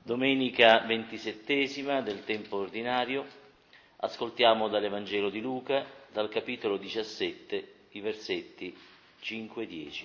Domenica 27 del tempo ordinario, ascoltiamo dall'Evangelo di Luca, dal capitolo 17, i versetti 5-10.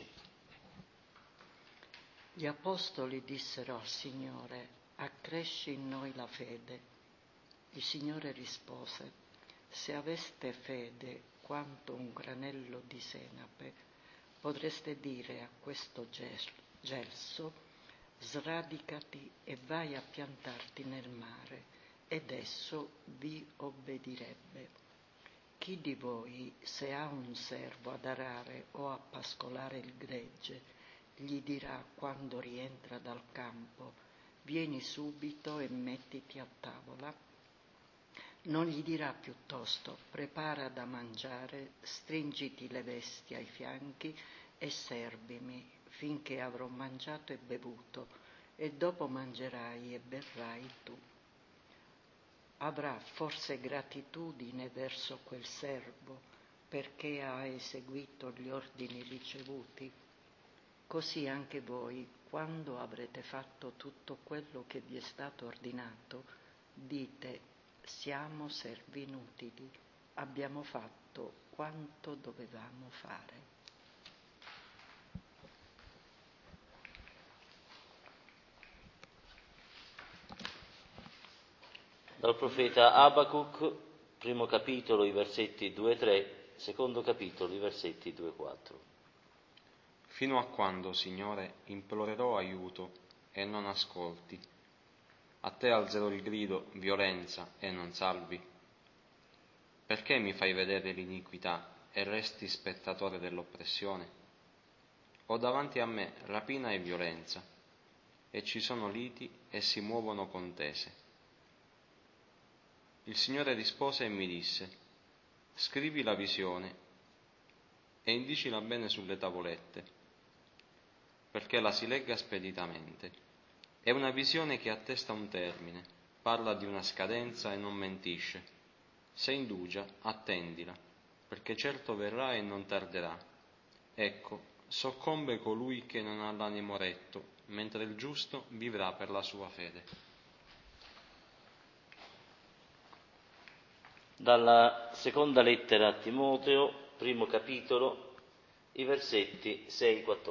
Gli apostoli dissero al Signore: accresci in noi la fede. Il Signore rispose: se aveste fede quanto un granello di senape, potreste dire a questo gelso: sradicati e vai a piantarti nel mare, ed esso vi obbedirebbe. Chi di voi, se ha un servo ad arare o a pascolare il gregge, gli dirà quando rientra dal campo: vieni subito e mettiti a tavola? Non gli dirà piuttosto: prepara da mangiare, stringiti le vesti ai fianchi e servimi finché avrò mangiato e bevuto, e dopo mangerai e berrai tu. Avrà forse gratitudine verso quel servo perché ha eseguito gli ordini ricevuti? Così anche voi, quando avrete fatto tutto quello che vi è stato ordinato, dite: siamo servi inutili, abbiamo fatto quanto dovevamo fare. Dal profeta Abacuc, primo capitolo, i versetti 2-3, secondo capitolo, i versetti 2-4. Fino a quando, Signore, implorerò aiuto e non ascolti? A te alzerò il grido, violenza, e non salvi? Perché mi fai vedere l'iniquità e resti spettatore dell'oppressione? Ho davanti a me rapina e violenza, e ci sono liti e si muovono contese. Il Signore rispose e mi disse: scrivi la visione e indicila bene sulle tavolette, perché la si legga speditamente. È una visione che attesta un termine, parla di una scadenza e non mentisce. Se indugia, attendila, perché certo verrà e non tarderà. Ecco, soccombe colui che non ha l'animo retto, mentre il giusto vivrà per la sua fede. Dalla seconda lettera a Timoteo, primo capitolo, i versetti 6-14.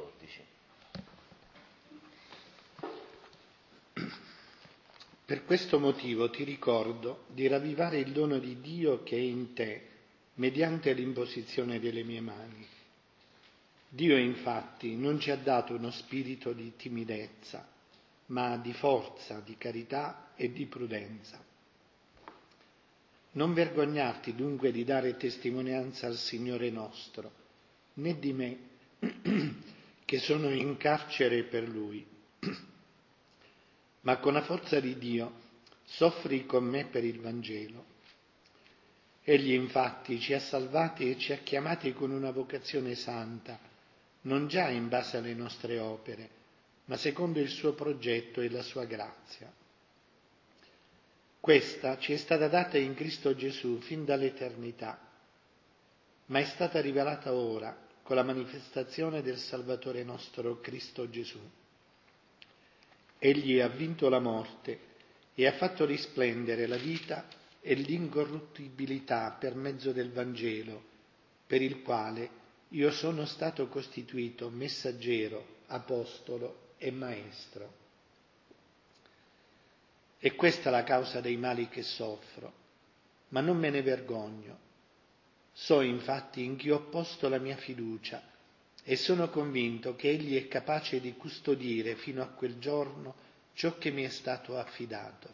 Per questo motivo ti ricordo di ravvivare il dono di Dio che è in te, mediante l'imposizione delle mie mani. Dio infatti non ci ha dato uno spirito di timidezza, ma di forza, di carità e di prudenza. Non vergognarti dunque di dare testimonianza al Signore nostro, né di me, che sono in carcere per Lui, ma con la forza di Dio soffri con me per il Vangelo. Egli infatti ci ha salvati e ci ha chiamati con una vocazione santa, non già in base alle nostre opere, ma secondo il suo progetto e la sua grazia. Questa ci è stata data in Cristo Gesù fin dall'eternità, ma è stata rivelata ora con la manifestazione del Salvatore nostro Cristo Gesù. Egli ha vinto la morte e ha fatto risplendere la vita e l'incorruttibilità per mezzo del Vangelo, per il quale io sono stato costituito messaggero, apostolo e maestro. È questa la causa dei mali che soffro, ma non me ne vergogno. So infatti in chi ho posto la mia fiducia e sono convinto che Egli è capace di custodire fino a quel giorno ciò che mi è stato affidato.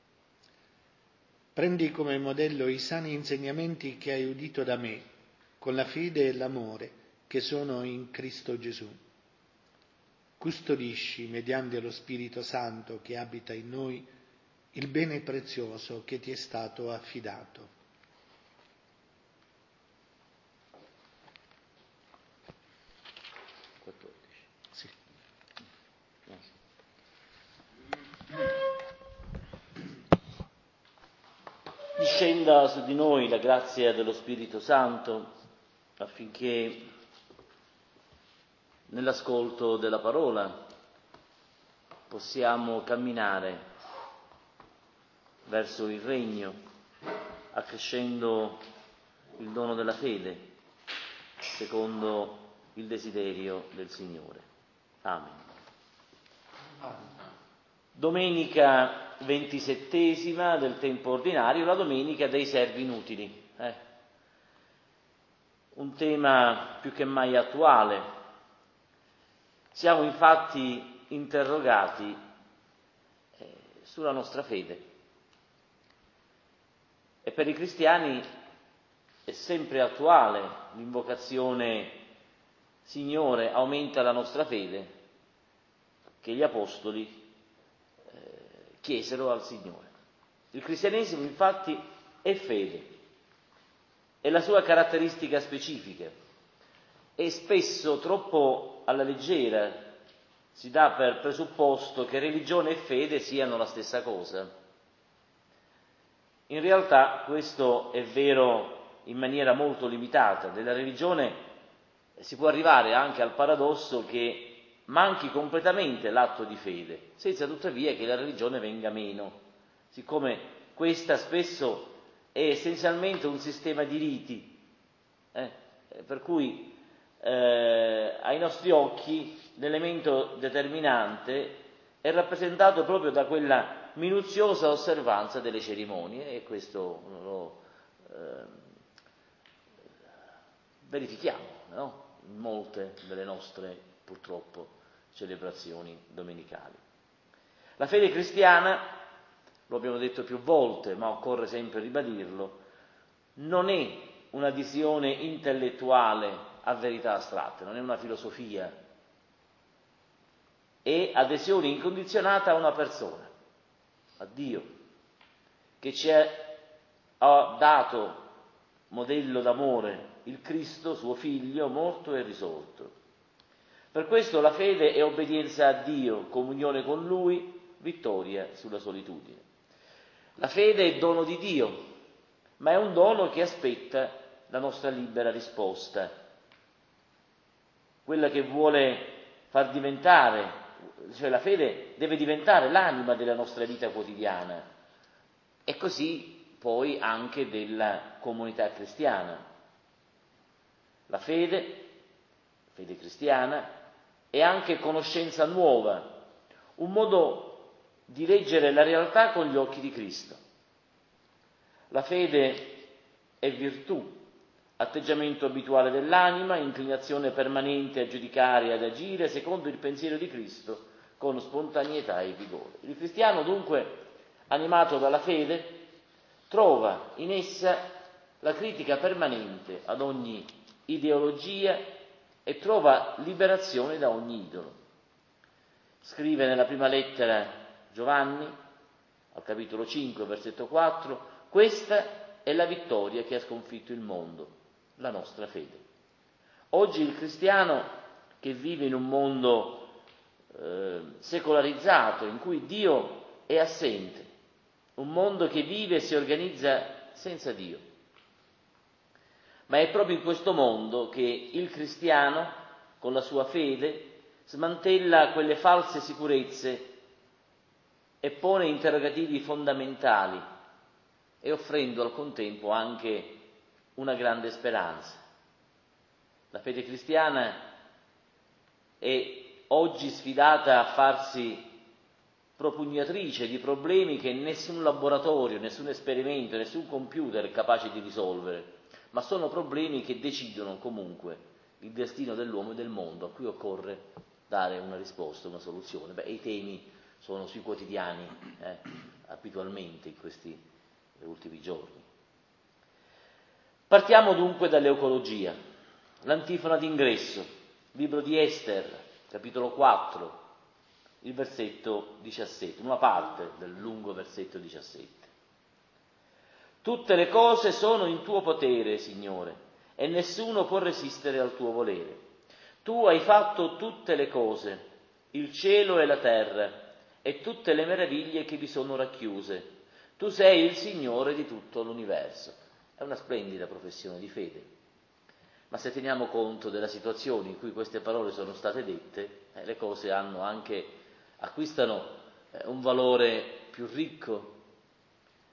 Prendi come modello i sani insegnamenti che hai udito da me, con la fede e l'amore che sono in Cristo Gesù. Custodisci, mediante lo Spirito Santo che abita in noi, il bene prezioso che ti è stato affidato. Sì. Discenda su di noi la grazia dello Spirito Santo affinché nell'ascolto della parola possiamo camminare verso il regno, accrescendo il dono della fede, secondo il desiderio del Signore. Amen. Domenica 27ª del tempo ordinario, la domenica dei servi inutili. Un tema più che mai attuale. Siamo infatti interrogati sulla nostra fede. E per i cristiani è sempre attuale l'invocazione Signore, aumenta la nostra fede, che gli apostoli chiesero al Signore. Il cristianesimo infatti è fede, è la sua caratteristica specifica e spesso troppo alla leggera si dà per presupposto che religione e fede siano la stessa cosa. In realtà questo è vero in maniera molto limitata. Nella religione si può arrivare anche al paradosso che manchi completamente l'atto di fede, senza tuttavia che la religione venga meno, siccome questa spesso è essenzialmente un sistema di riti, per cui ai nostri occhi l'elemento determinante è rappresentato proprio da quella minuziosa osservanza delle cerimonie, e questo lo verifichiamo, no? In molte delle nostre, purtroppo, celebrazioni domenicali. La fede cristiana, lo abbiamo detto più volte, ma occorre sempre ribadirlo, non è un'adesione intellettuale a verità astratte, non è una filosofia, è adesione incondizionata a una persona, a Dio, che ci ha dato modello d'amore, il Cristo, suo Figlio, morto e risorto. Per questo la fede è obbedienza a Dio, comunione con Lui, vittoria sulla solitudine. La fede è dono di Dio, ma è un dono che aspetta la nostra libera risposta, quella che vuole far diventare, cioè la fede deve diventare l'anima della nostra vita quotidiana e così poi anche della comunità cristiana. La fede cristiana, è anche conoscenza nuova, un modo di leggere la realtà con gli occhi di Cristo. La fede è virtù, atteggiamento abituale dell'anima, inclinazione permanente a giudicare e ad agire secondo il pensiero di Cristo con spontaneità e vigore. Il cristiano dunque, animato dalla fede, trova in essa la critica permanente ad ogni ideologia e trova liberazione da ogni idolo. Scrive nella prima lettera Giovanni, al capitolo 5, versetto 4, questa è la vittoria che ha sconfitto il mondo, la nostra fede. Oggi il cristiano che vive in un mondo secolarizzato, in cui Dio è assente, un mondo che vive e si organizza senza Dio. Ma è proprio in questo mondo che il cristiano, con la sua fede, smantella quelle false sicurezze e pone interrogativi fondamentali e offrendo al contempo anche una grande speranza. La fede cristiana è oggi sfidata a farsi propugnatrice di problemi che nessun laboratorio, nessun esperimento, nessun computer è capace di risolvere, ma sono problemi che decidono comunque il destino dell'uomo e del mondo, a cui occorre dare una risposta, una soluzione. I temi sono sui quotidiani abitualmente in questi ultimi giorni. Partiamo dunque dall'ecologia. L'antifona d'ingresso, libro di Ester, capitolo 4, il versetto 17, una parte del lungo versetto 17. Tutte le cose sono in tuo potere, Signore, e nessuno può resistere al tuo volere. Tu hai fatto tutte le cose, il cielo e la terra, e tutte le meraviglie che vi sono racchiuse. Tu sei il Signore di tutto l'universo. È una splendida professione di fede. Ma se teniamo conto della situazione in cui queste parole sono state dette, le cose acquistano un valore più ricco,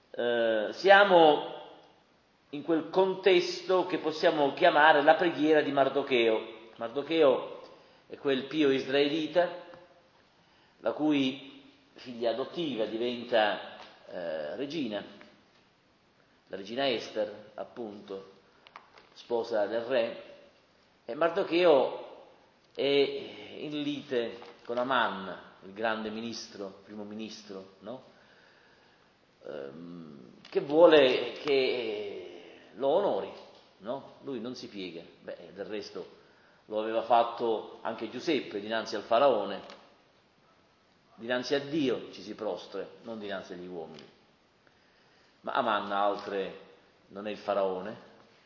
siamo in quel contesto che possiamo chiamare la preghiera di Mardocheo. Mardocheo è quel pio israelita la cui figlia adottiva diventa regina, la regina Ester, appunto, sposa del re, e Mardocheo è in lite con Aman, il grande ministro, primo ministro, no? Che vuole che lo onori, no? Lui non si piega. Del resto lo aveva fatto anche Giuseppe dinanzi al faraone. Dinanzi a Dio ci si prostra, non dinanzi agli uomini. Ma Aman altre non è il faraone,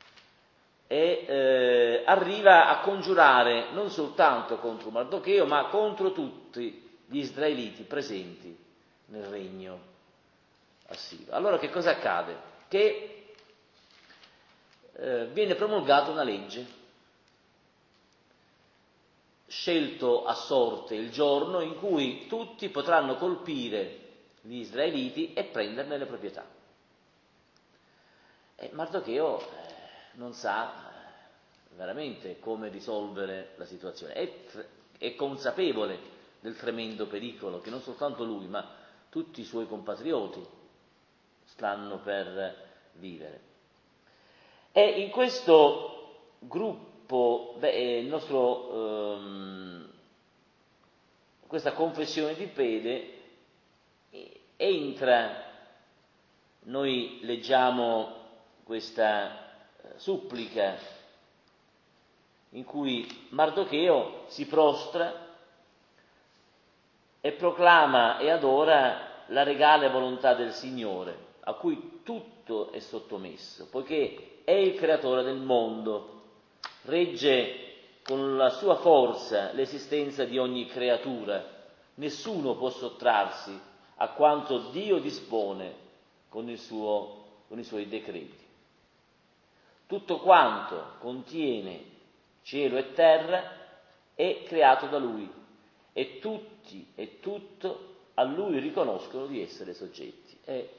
e arriva a congiurare non soltanto contro Mardocheo, ma contro tutti gli israeliti presenti nel regno assiro. Allora che cosa accade? Che viene promulgata una legge, scelto a sorte il giorno in cui tutti potranno colpire gli israeliti e prenderne le proprietà. E Mardocheo non sa veramente come risolvere la situazione, è consapevole del tremendo pericolo che non soltanto lui, ma tutti i suoi compatrioti stanno per vivere. E in questo gruppo, questa confessione di fede entra, noi leggiamo questa supplica in cui Mardocheo si prostra e proclama e adora la regale volontà del Signore, a cui tutto è sottomesso, poiché è il creatore del mondo, regge con la sua forza l'esistenza di ogni creatura, nessuno può sottrarsi a quanto Dio dispone con i suoi decreti. Tutto quanto contiene cielo e terra è creato da Lui, e tutti e tutto a Lui riconoscono di essere soggetti.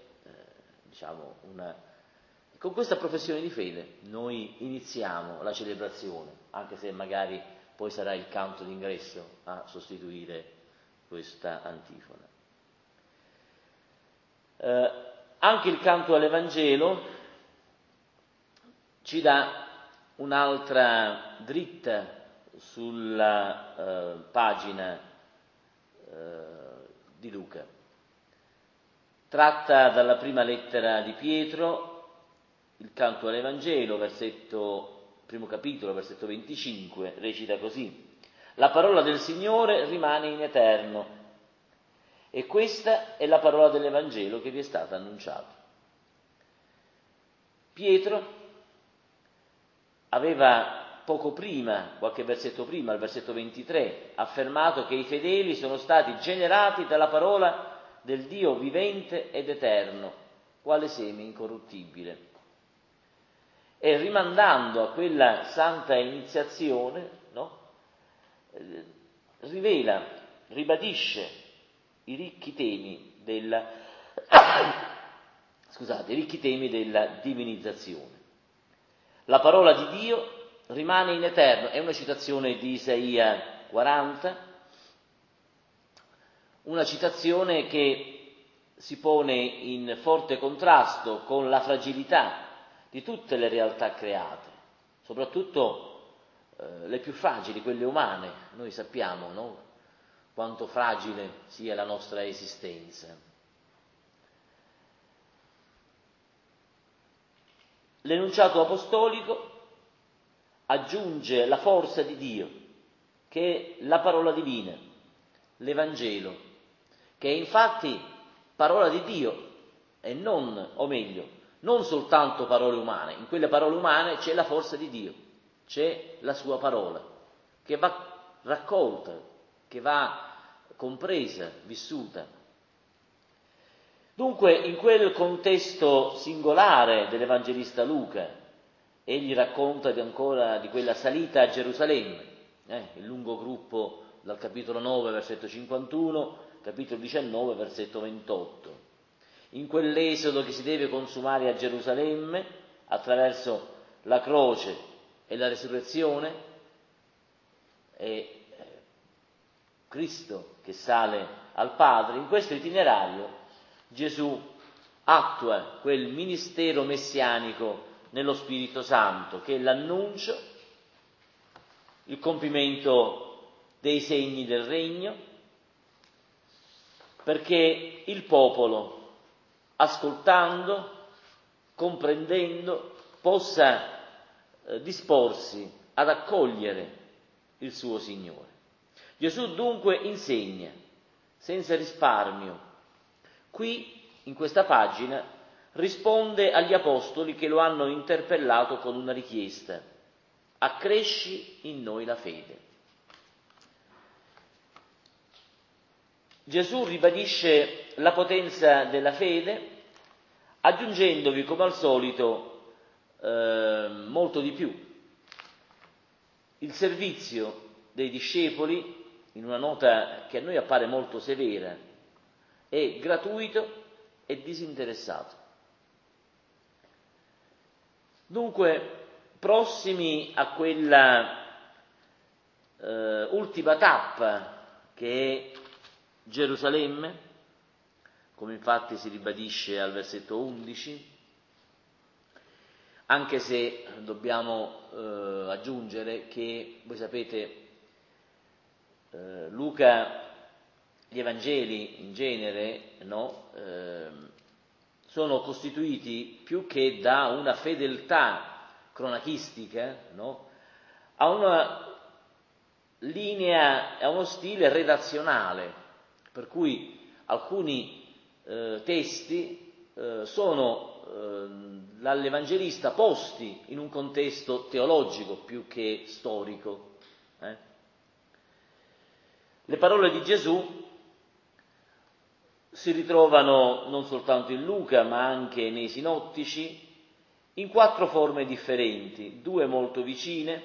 Con questa professione di fede noi iniziamo la celebrazione, anche se magari poi sarà il canto d'ingresso a sostituire questa antifona. Anche il canto all'Evangelo ci dà un'altra dritta sulla pagina di Luca. Tratta dalla prima lettera di Pietro, il canto all'Evangelo, primo capitolo, versetto 25, recita così: la parola del Signore rimane in eterno, e questa è la parola dell'Evangelo che vi è stata annunciata. Pietro aveva poco prima, qualche versetto prima, al versetto 23, affermato che i fedeli sono stati generati dalla parola del Dio vivente ed eterno, quale seme incorruttibile. E rimandando a quella santa iniziazione, no, ribadisce i ricchi temi della divinizzazione. La parola di Dio rimane in eterno, è una citazione di Isaia 40, una citazione che si pone in forte contrasto con la fragilità di tutte le realtà create, soprattutto le più fragili, quelle umane. Noi sappiamo, no, quanto fragile sia la nostra esistenza. L'enunciato apostolico aggiunge la forza di Dio, che è la parola divina, l'Evangelo, che è infatti parola di Dio e non soltanto parole umane. In quelle parole umane c'è la forza di Dio, c'è la sua parola, che va raccolta, che va compresa, vissuta. Dunque, in quel contesto singolare dell'Evangelista Luca, egli racconta ancora di quella salita a Gerusalemme, il lungo gruppo dal capitolo 9, versetto 51, capitolo 19, versetto 28. in quell'esodo che si deve consumare a Gerusalemme attraverso la croce e la resurrezione, e Cristo che sale al Padre. In questo itinerario Gesù attua quel ministero messianico nello Spirito Santo, che è l'annuncio, il compimento dei segni del regno, perché il popolo, ascoltando, comprendendo, possa disporsi ad accogliere il suo Signore. Gesù dunque insegna senza risparmio. Qui, in questa pagina, risponde agli apostoli che lo hanno interpellato con una richiesta: accresci in noi la fede. Gesù ribadisce la potenza della fede, aggiungendovi, come al solito, molto di più. Il servizio dei discepoli, in una nota che a noi appare molto severa, è gratuito e disinteressato. Dunque, prossimi a quella ultima tappa che è Gerusalemme, come infatti si ribadisce al versetto 11, anche se dobbiamo aggiungere che, voi sapete, Luca, gli Evangeli in genere, no, sono costituiti più che da una fedeltà cronachistica, no, a una linea, a uno stile redazionale, per cui alcuni testi sono dall'Evangelista posti in un contesto teologico più che storico. Le parole di Gesù si ritrovano non soltanto in Luca, ma anche nei sinottici, in 4 forme differenti, 2 molto vicine,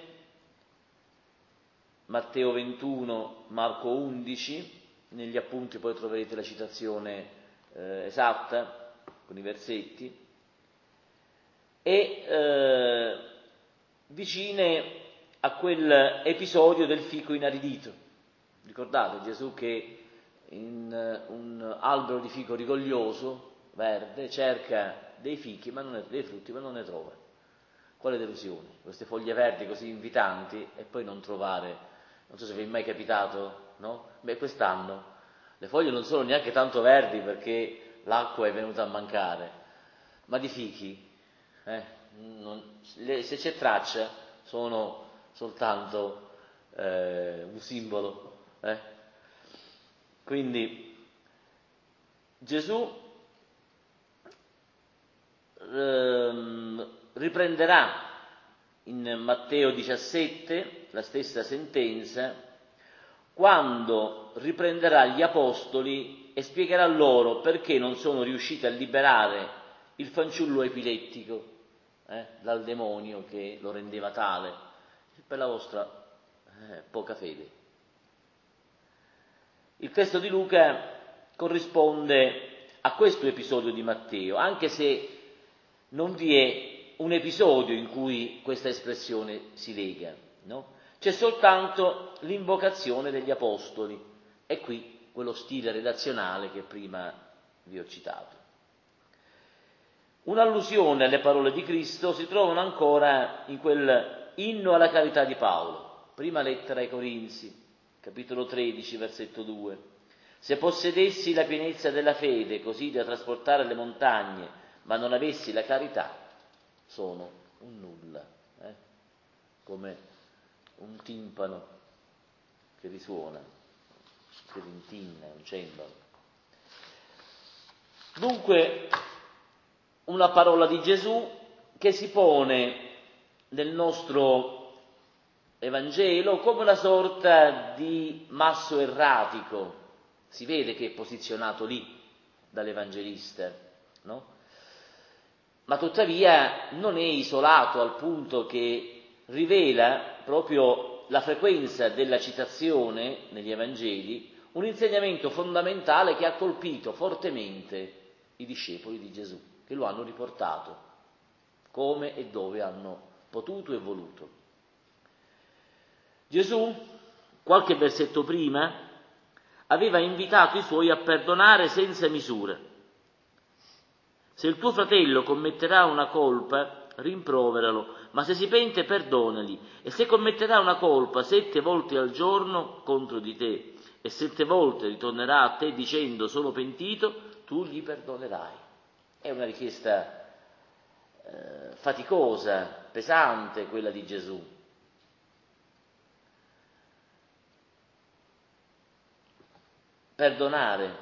Matteo 21, Marco 11, negli appunti poi troverete la citazione esatta, con i versetti, e vicine a quel episodio del fico inaridito. Ricordate Gesù che in un albero di fico rigoglioso, verde, cerca dei frutti, ma non ne trova. Quale delusione? Queste foglie verdi così invitanti e poi non trovare, non so se vi è mai capitato, no? Beh, quest'anno le foglie non sono neanche tanto verdi perché l'acqua è venuta a mancare, ma di fichi, se c'è traccia sono soltanto un simbolo. Quindi Gesù riprenderà in Matteo 17 la stessa sentenza, quando riprenderà gli apostoli e spiegherà loro perché non sono riusciti a liberare il fanciullo epilettico dal demonio che lo rendeva tale, per la vostra poca fede. Il testo di Luca corrisponde a questo episodio di Matteo, anche se non vi è un episodio in cui questa espressione si lega, no? C'è soltanto l'invocazione degli apostoli, e qui quello stile redazionale che prima vi ho citato. Un'allusione alle parole di Cristo si trovano ancora in quel inno alla carità di Paolo, prima lettera ai Corinzi, capitolo 13, versetto 2. Se possedessi la pienezza della fede, così da trasportare le montagne, ma non avessi la carità, sono un nulla, come un timpano che risuona, che tintinna, un cembalo. Dunque, una parola di Gesù che si pone nel nostro Evangelo come una sorta di masso erratico. Si vede che è posizionato lì dall'Evangelista, no? Ma tuttavia non è isolato, al punto che rivela proprio la frequenza della citazione negli Evangeli, un insegnamento fondamentale che ha colpito fortemente i discepoli di Gesù, che lo hanno riportato come e dove hanno potuto e voluto. Gesù, qualche versetto prima, aveva invitato i suoi a perdonare senza misura. Se il tuo fratello commetterà una colpa, rimproveralo, ma se si pente, perdonali. E se commetterà una colpa 7 volte al giorno contro di te, e 7 volte ritornerà a te dicendo sono pentito, tu gli perdonerai. È una richiesta faticosa, pesante, quella di Gesù. Perdonare.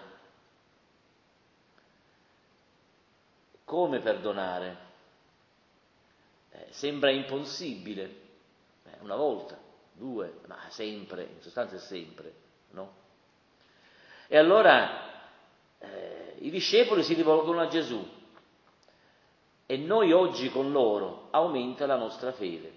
Come perdonare? Sembra impossibile. Una volta, 2, ma sempre, in sostanza è sempre, no? E allora i discepoli si rivolgono a Gesù e noi oggi con loro aumenta la nostra fede.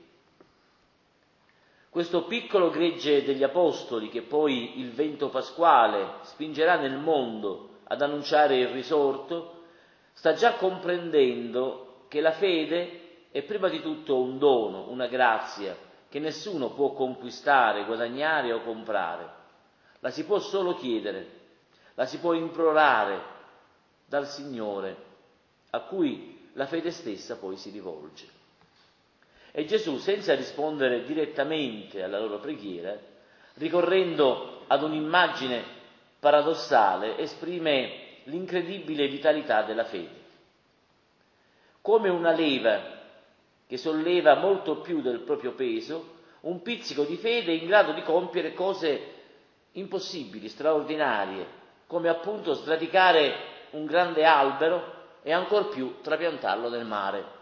Questo piccolo gregge degli apostoli che poi il vento pasquale spingerà nel mondo ad annunciare il risorto, sta già comprendendo che la fede è prima di tutto un dono, una grazia che nessuno può conquistare, guadagnare o comprare. La si può solo chiedere, la si può implorare dal Signore, a cui la fede stessa poi si rivolge. E Gesù, senza rispondere direttamente alla loro preghiera, ricorrendo ad un'immagine paradossale, esprime l'incredibile vitalità della fede. Come una leva che solleva molto più del proprio peso, un pizzico di fede è in grado di compiere cose impossibili, straordinarie, come appunto sradicare un grande albero e ancor più trapiantarlo nel mare.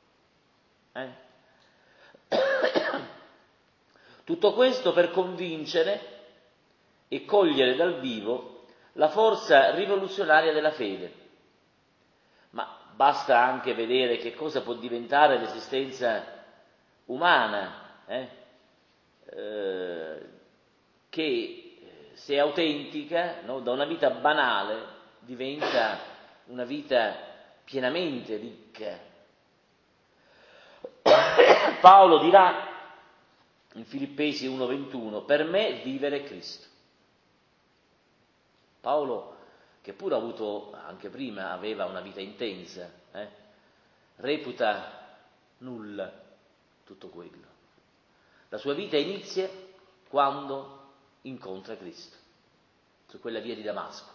Tutto questo per convincere e cogliere dal vivo la forza rivoluzionaria della fede. Ma basta anche vedere che cosa può diventare l'esistenza umana, che se autentica, no, da una vita banale diventa una vita pienamente ricca. Paolo dirà in Filippesi 1,21, per me vivere è Cristo. Paolo, che pure anche prima aveva una vita intensa, reputa nulla tutto quello. La sua vita inizia quando incontra Cristo, su quella via di Damasco.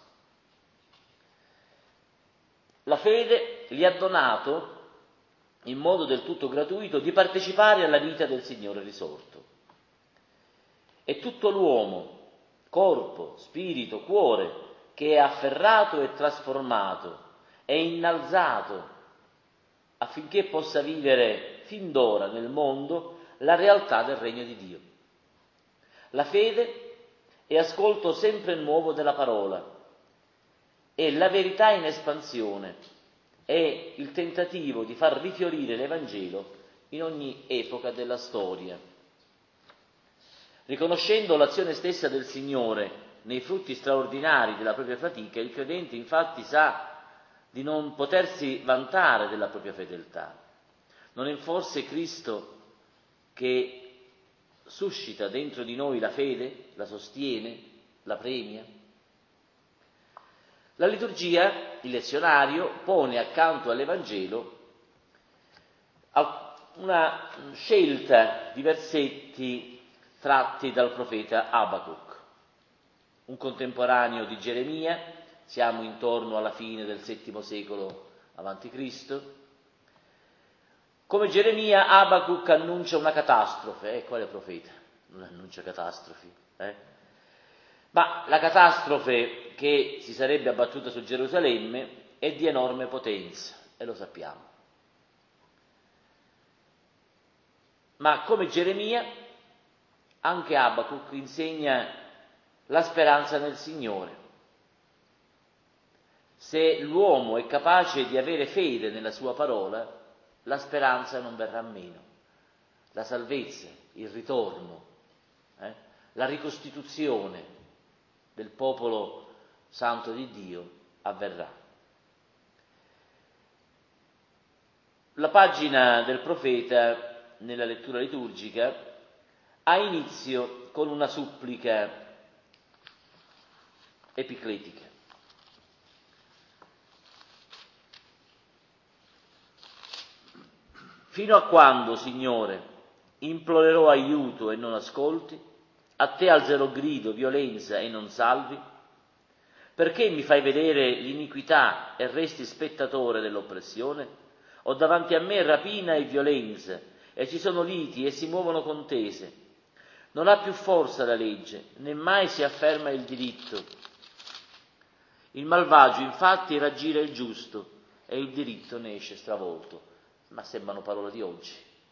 La fede gli ha donato, in modo del tutto gratuito, di partecipare alla vita del Signore risorto. E tutto l'uomo, corpo, spirito, cuore, che è afferrato e trasformato, è innalzato affinché possa vivere fin d'ora nel mondo la realtà del regno di Dio. La fede è ascolto sempre nuovo della parola, è la verità in espansione, è il tentativo di far rifiorire l'Evangelo in ogni epoca della storia. Riconoscendo l'azione stessa del Signore nei frutti straordinari della propria fatica, il credente infatti sa di non potersi vantare della propria fedeltà. Non è forse Cristo che suscita dentro di noi la fede, la sostiene, la premia? La liturgia, il lezionario, pone accanto all'Evangelo una scelta di versetti tratti dal profeta Abacuc, un contemporaneo di Geremia, siamo intorno alla fine del VII secolo a.C. Come Geremia, Abacuc annuncia una catastrofe. Quale profeta non annuncia catastrofi? Ma la catastrofe che si sarebbe abbattuta su Gerusalemme è di enorme potenza, e lo sappiamo. Ma come Geremia, anche Abacuc insegna la speranza nel Signore. Se l'uomo è capace di avere fede nella sua parola, la speranza non verrà meno. La salvezza, il ritorno, la ricostituzione del popolo santo di Dio avverrà. La pagina del profeta nella lettura liturgica ha inizio con una supplica epicletica. Fino a quando, Signore, implorerò aiuto e non ascolti? A te alzerò grido, violenza e non salvi? Perché mi fai vedere l'iniquità e resti spettatore dell'oppressione? Ho davanti a me rapina e violenza, e ci sono liti e si muovono contese. Non ha più forza la legge, né mai si afferma il diritto. Il malvagio infatti raggira il giusto e il diritto ne esce stravolto. Ma sembrano parole di oggi.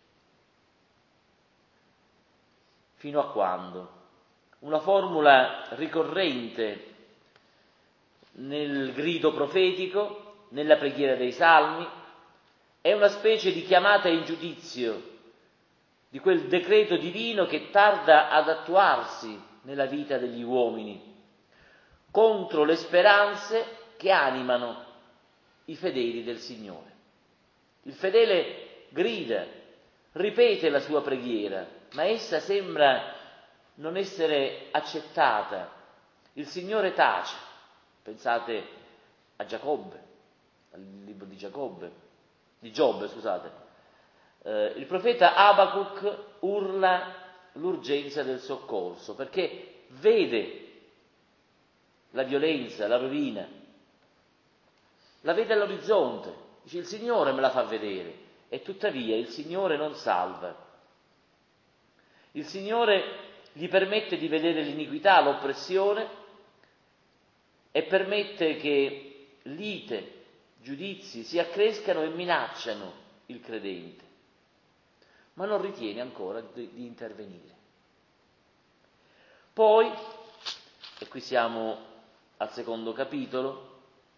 Fino a quando? Una formula ricorrente nel grido profetico, nella preghiera dei salmi, è una specie di chiamata in giudizio di quel decreto divino che tarda ad attuarsi nella vita degli uomini, contro le speranze che animano i fedeli del Signore. Il fedele grida, ripete la sua preghiera, ma essa sembra non essere accettata. Il Signore tace. Pensate a Giacobbe, al libro di Giobbe. Il profeta Abacuc urla l'urgenza del soccorso, perché vede la violenza, la rovina, la vede all'orizzonte. Dice: il Signore me la fa vedere, e tuttavia il Signore non salva. Il Signore gli permette di vedere l'iniquità, l'oppressione, e permette che lite, giudizi si accrescano e minacciano il credente, ma non ritiene ancora di intervenire. Poi, e qui siamo al secondo capitolo,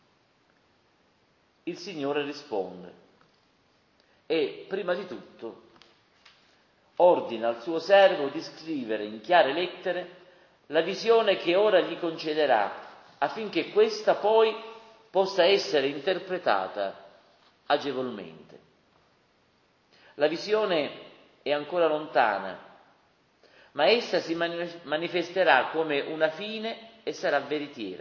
il Signore risponde e, prima di tutto, ordina al suo servo di scrivere in chiare lettere la visione che ora gli concederà, affinché questa poi possa essere interpretata agevolmente. La visione è ancora lontana, ma essa si manifesterà come una fine e sarà veritiera.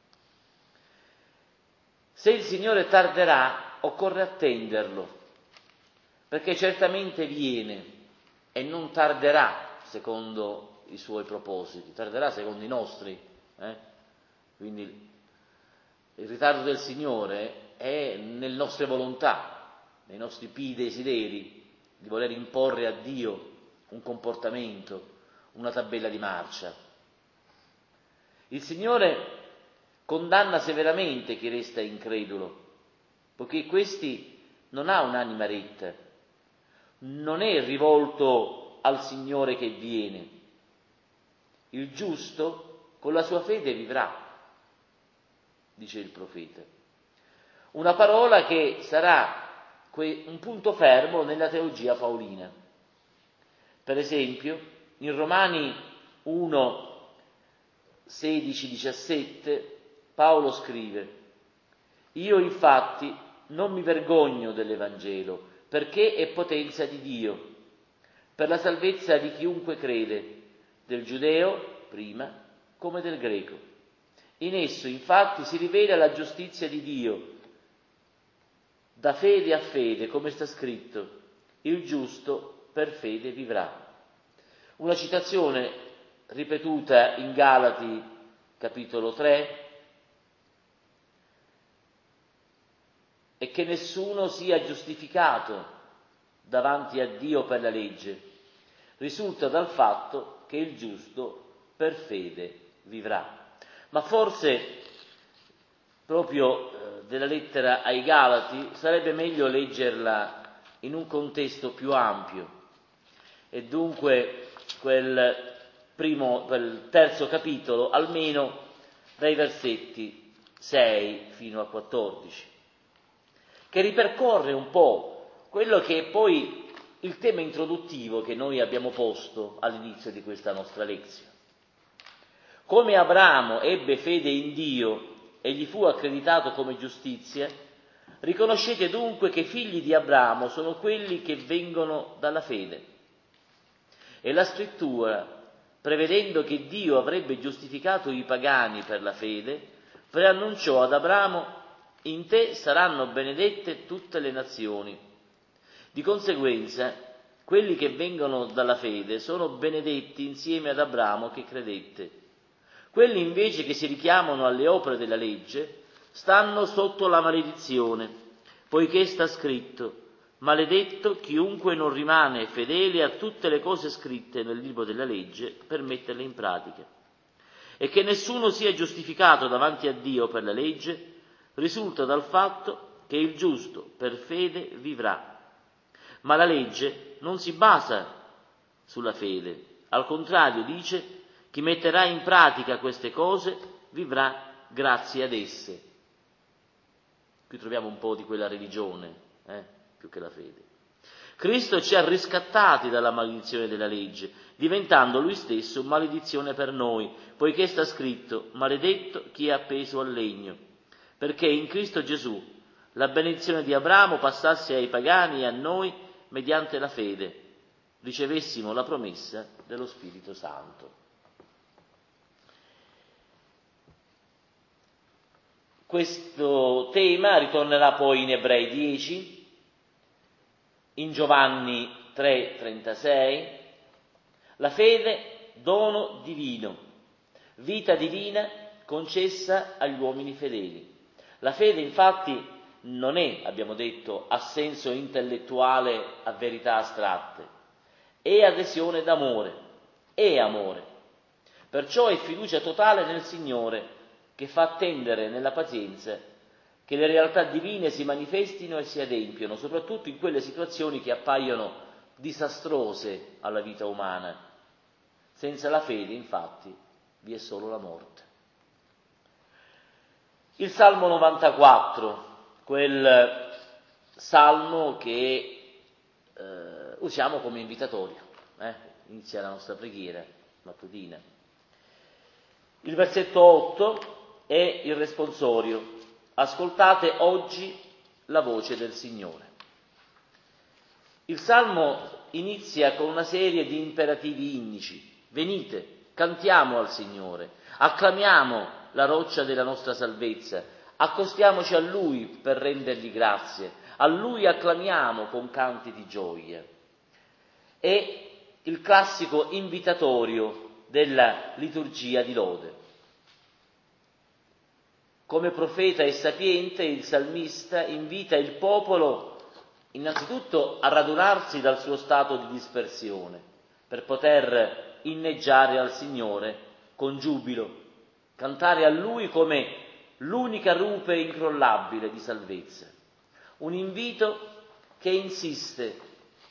Se il Signore tarderà, occorre attenderlo, perché certamente viene e non tarderà secondo i suoi propositi, tarderà secondo i nostri. Quindi il ritardo del Signore è nelle nostre volontà, nei nostri pii desideri di voler imporre a Dio un comportamento, una tabella di marcia. Il Signore condanna severamente chi resta incredulo, poiché questi non ha un'anima retta, non è rivolto al Signore che viene. Il giusto con la sua fede vivrà, dice il profeta. Una parola che sarà un punto fermo nella teologia paolina. Per esempio, in Romani 1, 16, 17, Paolo scrive: io infatti non mi vergogno dell'Evangelo, perché è potenza di Dio, per la salvezza di chiunque crede, del giudeo prima come del greco. In esso infatti si rivela la giustizia di Dio, da fede a fede, come sta scritto: il giusto per fede vivrà. Una citazione ripetuta in Galati capitolo 3, e che nessuno sia giustificato davanti a Dio per la legge, risulta dal fatto che il giusto per fede vivrà. Ma forse proprio della lettera ai Galati sarebbe meglio leggerla in un contesto più ampio, e dunque quel terzo capitolo almeno dai versetti 6 fino a 14, che ripercorre un po' quello che è poi il tema introduttivo che noi abbiamo posto all'inizio di questa nostra lezione. Come Abramo ebbe fede in Dio e gli fu accreditato come giustizia, Riconoscete dunque che i figli di Abramo sono quelli che vengono dalla fede. E la Scrittura, prevedendo che Dio avrebbe giustificato i pagani per la fede, preannunciò ad Abramo: in te saranno benedette tutte le nazioni. Di conseguenza, quelli che vengono dalla fede sono benedetti insieme ad Abramo che credette. Quelli invece che si richiamano alle opere della legge stanno sotto la maledizione, poiché sta scritto: maledetto chiunque non rimane fedele a tutte le cose scritte nel libro della legge per metterle in pratica. E che nessuno sia giustificato davanti a Dio per la legge risulta dal fatto che il giusto per fede vivrà. Ma la legge non si basa sulla fede, al contrario dice: chi metterà in pratica queste cose vivrà grazie ad esse. Qui troviamo un po' di quella religione, più che la fede. Cristo ci ha riscattati dalla maledizione della legge, diventando lui stesso maledizione per noi, poiché sta scritto: maledetto chi è appeso al legno, perché in Cristo Gesù la benedizione di Abramo passasse ai pagani e a noi mediante la fede, ricevessimo la promessa dello Spirito Santo. Questo tema ritornerà poi in Ebrei 10, in Giovanni 3,36, la fede, dono divino, vita divina concessa agli uomini fedeli. La fede infatti non è, abbiamo detto, assenso intellettuale a verità astratte, è adesione d'amore, è amore. Perciò è fiducia totale nel Signore, che fa attendere nella pazienza che le realtà divine si manifestino e si adempiano, soprattutto in quelle situazioni che appaiono disastrose alla vita umana. Senza la fede, infatti, vi è solo la morte. Il Salmo 94, quel salmo che usiamo come invitatorio, inizia la nostra preghiera mattutina. Il versetto 8 è il responsorio: ascoltate oggi la voce del Signore. Il salmo inizia con una serie di imperativi indici: venite, cantiamo al Signore, acclamiamo la roccia della nostra salvezza, accostiamoci a Lui per rendergli grazie, a Lui acclamiamo con canti di gioia. È il classico invitatorio della liturgia di lode. Come profeta e sapiente, il salmista invita il popolo innanzitutto a radunarsi dal suo stato di dispersione per poter inneggiare al Signore con giubilo, cantare a Lui come l'unica rupe incrollabile di salvezza. Un invito che insiste: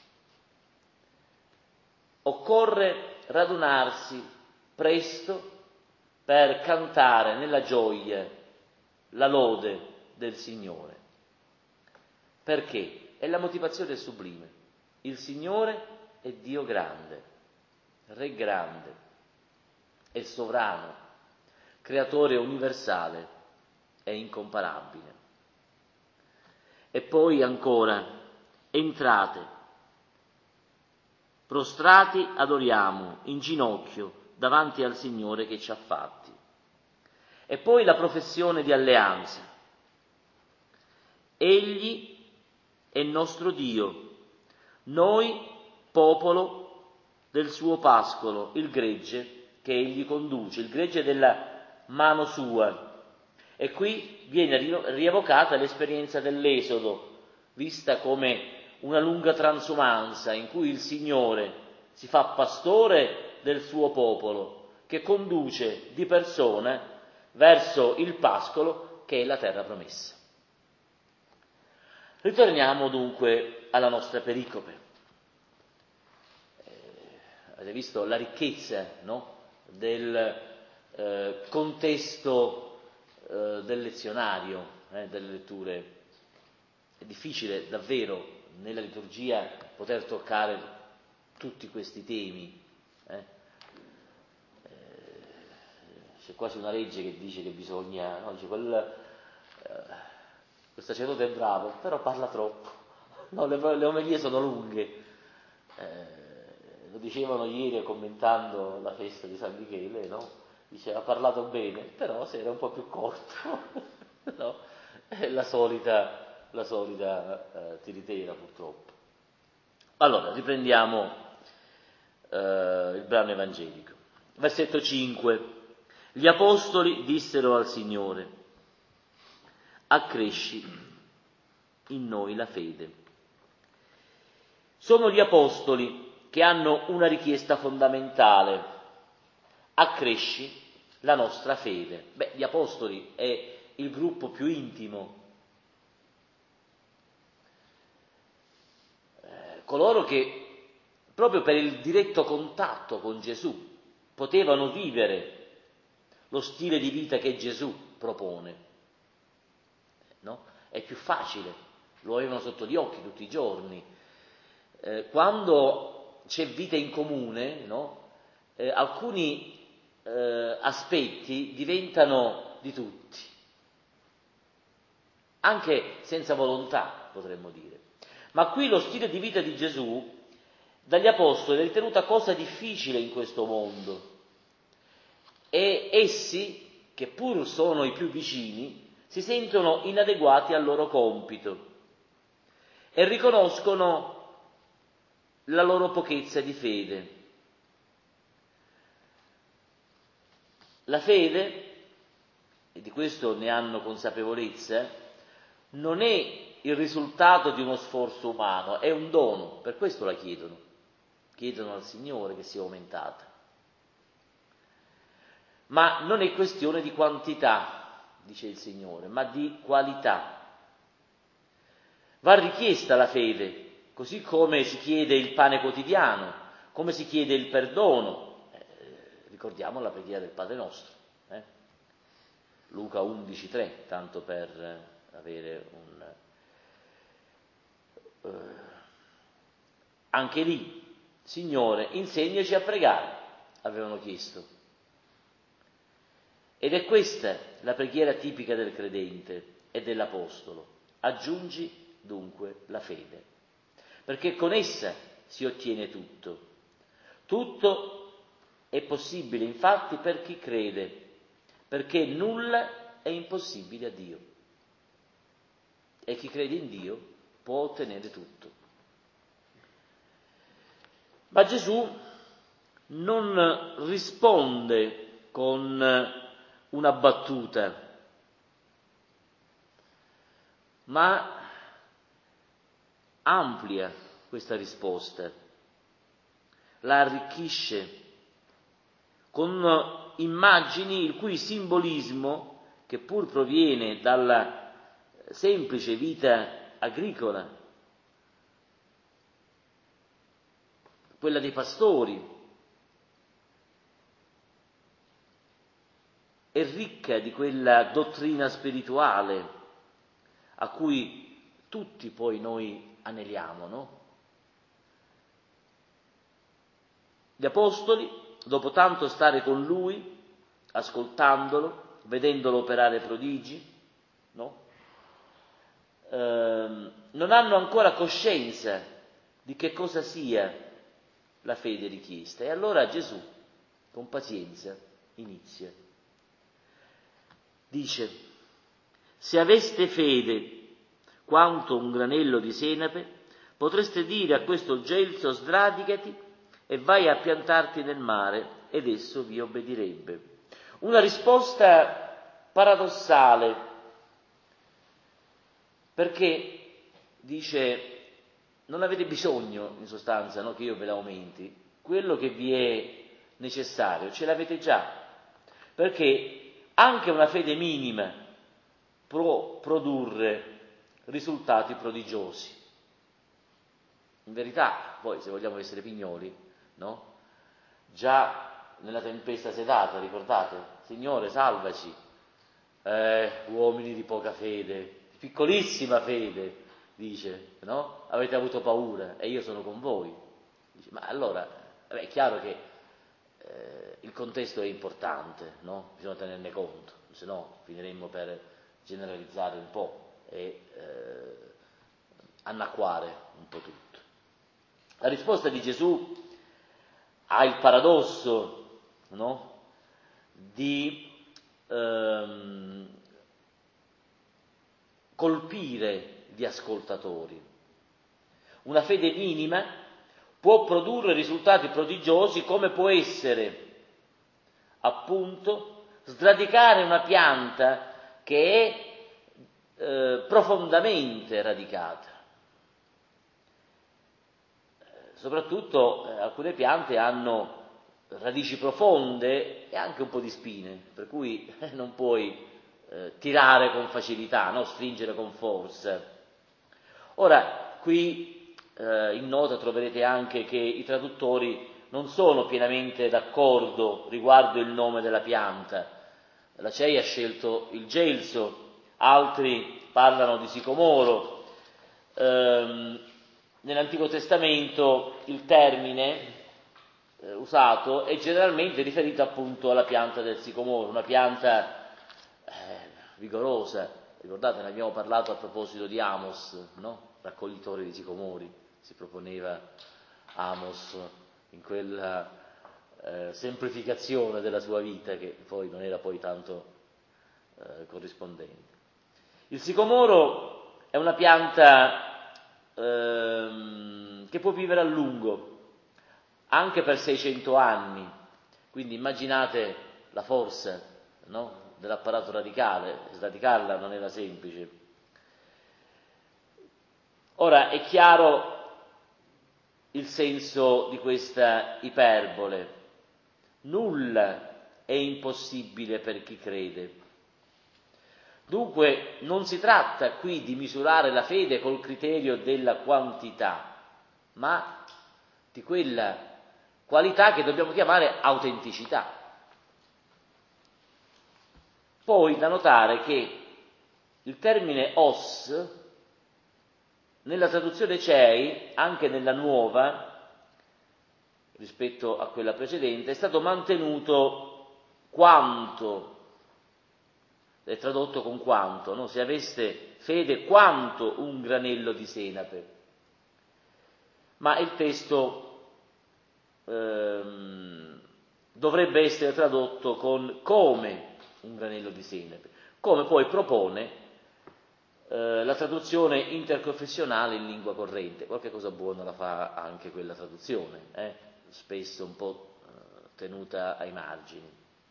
occorre radunarsi presto per cantare nella gioia la lode del Signore. Perché? E la motivazione è sublime. Il Signore è Dio grande, Re grande, è sovrano, creatore universale e incomparabile. E poi ancora: entrate, prostrati adoriamo, in ginocchio, davanti al Signore che ci ha fatti. E poi la professione di alleanza: Egli è nostro Dio, noi popolo del suo pascolo, il gregge che Egli conduce, il gregge della mano sua. E qui viene rievocata l'esperienza dell'Esodo, vista come una lunga transumanza in cui il Signore si fa pastore del suo popolo, che conduce di persona verso il pascolo che è la terra promessa. Ritorniamo dunque alla nostra pericope. Avete visto la ricchezza, no? Del contesto del lezionario, delle letture. È difficile davvero nella liturgia poter toccare tutti questi temi. C'è quasi una legge che dice che bisogna, no? Dice il sacerdote è bravo, però parla troppo, no, le omelie sono lunghe. Lo dicevano ieri commentando la festa di San Michele, no? Diceva ha parlato bene, però se era un po' più corto, no? È la solita tiritera purtroppo. Allora, riprendiamo il brano evangelico. Versetto 5. Gli apostoli dissero al Signore: accresci in noi la fede. Sono gli apostoli che hanno una richiesta fondamentale: accresci la nostra fede. Beh, gli apostoli è il gruppo più intimo, coloro che proprio per il diretto contatto con Gesù potevano vivere lo stile di vita che Gesù propone, no? È più facile, lo avevano sotto gli occhi tutti i giorni. Quando c'è vita in comune, no? Alcuni aspetti diventano di tutti, anche senza volontà, potremmo dire. Ma qui lo stile di vita di Gesù dagli apostoli è ritenuta cosa difficile in questo mondo, e essi, che pur sono i più vicini, si sentono inadeguati al loro compito e riconoscono la loro pochezza di fede. La fede, e di questo ne hanno consapevolezza, non è il risultato di uno sforzo umano, è un dono, per questo la chiedono al Signore che sia aumentata. Ma non è questione di quantità, dice il Signore, ma di qualità. Va richiesta la fede, così come si chiede il pane quotidiano, come si chiede il perdono. Ricordiamo la preghiera del Padre Nostro, Luca 11,3, tanto per avere anche lì, Signore, insegnaci a pregare, avevano chiesto. Ed è questa la preghiera tipica del credente e dell'apostolo: aggiungi dunque la fede, perché con essa si ottiene tutto. Tutto è possibile infatti per chi crede, perché nulla è impossibile a Dio. E chi crede in Dio può ottenere tutto. Ma Gesù non risponde con una battuta, ma amplia questa risposta, la arricchisce con immagini il cui simbolismo, che pur proviene dalla semplice vita agricola, quella dei pastori, è ricca di quella dottrina spirituale a cui tutti poi noi aneliamo, no? Gli apostoli, dopo tanto stare con lui, ascoltandolo, vedendolo operare prodigi, no? Non hanno ancora coscienza di che cosa sia la fede richiesta. E allora Gesù, con pazienza, inizia. Dice: se aveste fede quanto un granello di senape, potreste dire a questo gelso: sradicati e vai a piantarti nel mare, ed esso vi obbedirebbe. Una risposta paradossale, perché dice: non avete bisogno, in sostanza, no, che io ve l'aumenti, quello che vi è necessario ce l'avete già, perché anche una fede minima può produrre risultati prodigiosi. In verità, poi, se vogliamo essere pignoli, no? Già nella tempesta sedata, ricordate? Signore, salvaci, uomini di poca fede, piccolissima fede, dice, no? Avete avuto paura e io sono con voi. Dice, ma allora, è chiaro che il contesto è importante, no? Bisogna tenerne conto, se no finiremmo per generalizzare un po'. e annacquare un po' tutto. La risposta di Gesù ha il paradosso, no? Di colpire gli ascoltatori. Una fede minima può produrre risultati prodigiosi, come può essere appunto sradicare una pianta che è profondamente radicata. Soprattutto alcune piante hanno radici profonde e anche un po' di spine, per cui non puoi tirare con facilità, no? Stringere con forza. Ora, qui in nota troverete anche che i traduttori non sono pienamente d'accordo riguardo il nome della pianta. La CEI ha scelto il gelso, altri parlano di sicomoro. Nell'Antico Testamento il termine usato è generalmente riferito appunto alla pianta del sicomoro, una pianta vigorosa. Ricordate, ne abbiamo parlato a proposito di Amos, no? Raccoglitore di sicomori, si proponeva Amos in quella semplificazione della sua vita che poi non era poi tanto corrispondente. Il sicomoro è una pianta che può vivere a lungo, anche per 600 anni, quindi immaginate la forza, no? Dell'apparato radicale, sradicarla non era semplice. Ora è chiaro il senso di questa iperbole: nulla è impossibile per chi crede. Dunque non si tratta qui di misurare la fede col criterio della quantità, ma di quella qualità che dobbiamo chiamare autenticità. Poi da notare che il termine os, nella traduzione CEI, anche nella nuova, rispetto a quella precedente, è stato mantenuto quanto, è tradotto con quanto, no? Se aveste fede quanto un granello di senape. Ma il testo dovrebbe essere tradotto con come un granello di senape, come poi propone la traduzione interconfessionale in lingua corrente. Qualche cosa buona la fa anche quella traduzione, spesso un po' tenuta ai margini.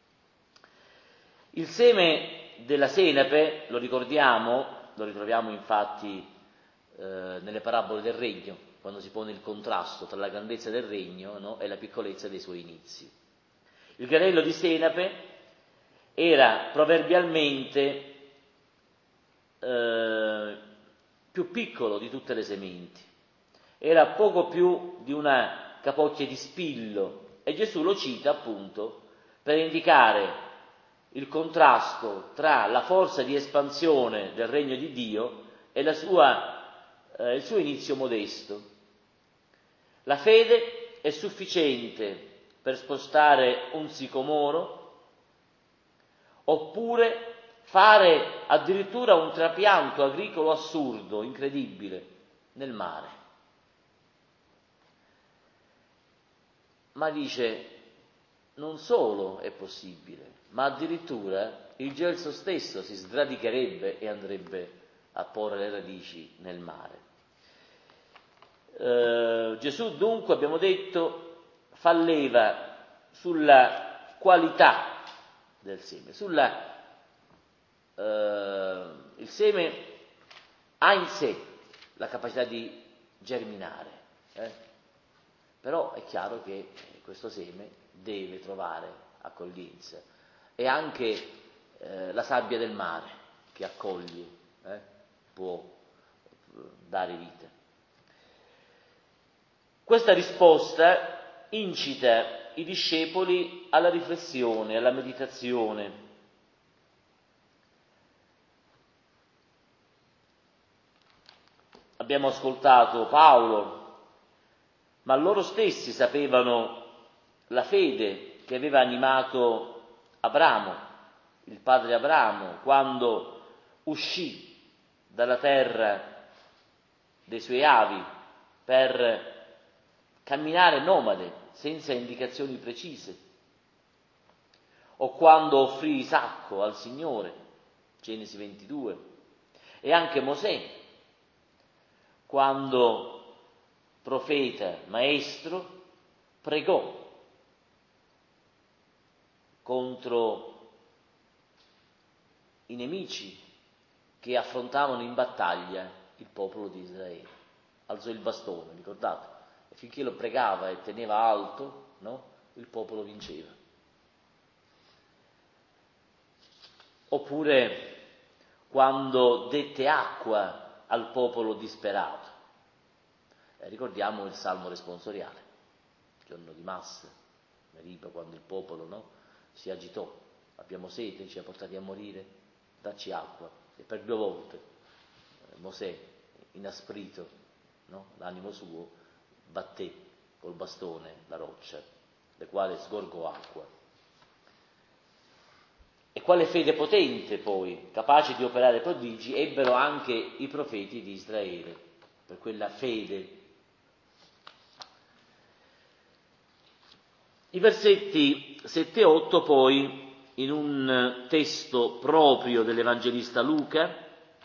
Il seme della senape, lo ritroviamo infatti nelle parabole del regno, quando si pone il contrasto tra la grandezza del regno, no, e la piccolezza dei suoi inizi. Il granello di senape era proverbialmente più piccolo di tutte le sementi, era poco più di una capocchia di spillo, e Gesù lo cita appunto per indicare il contrasto tra la forza di espansione del regno di Dio e il suo inizio modesto. La fede è sufficiente per spostare un sicomoro, oppure fare addirittura un trapianto agricolo assurdo, incredibile, nel mare. Ma dice, non solo è possibile, ma addirittura il gelso stesso si sradicherebbe e andrebbe a porre le radici nel mare. Gesù dunque, abbiamo detto, fa leva sulla qualità del seme, il seme ha in sé la capacità di germinare, però è chiaro che questo seme deve trovare accoglienza, e anche la sabbia del mare che accoglie può dare vita. Questa risposta incita i discepoli alla riflessione, alla meditazione. Abbiamo ascoltato Paolo, ma loro stessi sapevano la fede che aveva animato Abramo, il padre Abramo, quando uscì dalla terra dei suoi avi per camminare nomade, senza indicazioni precise, o quando offrì Isacco al Signore, Genesi 22, e anche Mosè, quando profeta, maestro, pregò contro i nemici che affrontavano in battaglia il popolo di Israele. Alzò il bastone, ricordate? E finché lo pregava e teneva alto, no? Il popolo vinceva. Oppure quando dette acqua al popolo disperato. Ricordiamo il salmo responsoriale, il giorno di Massa, Meriba, quando il popolo, no, si agitò. Abbiamo sete, ci ha portati a morire, dacci acqua. E per 2 volte Mosè, inasprito, no, l'animo suo, batté col bastone la roccia, le quale sgorgò acqua. E quale fede potente poi, capace di operare prodigi, ebbero anche i profeti di Israele, per quella fede. I versetti 7 e 8 poi, in un testo proprio dell'Evangelista Luca,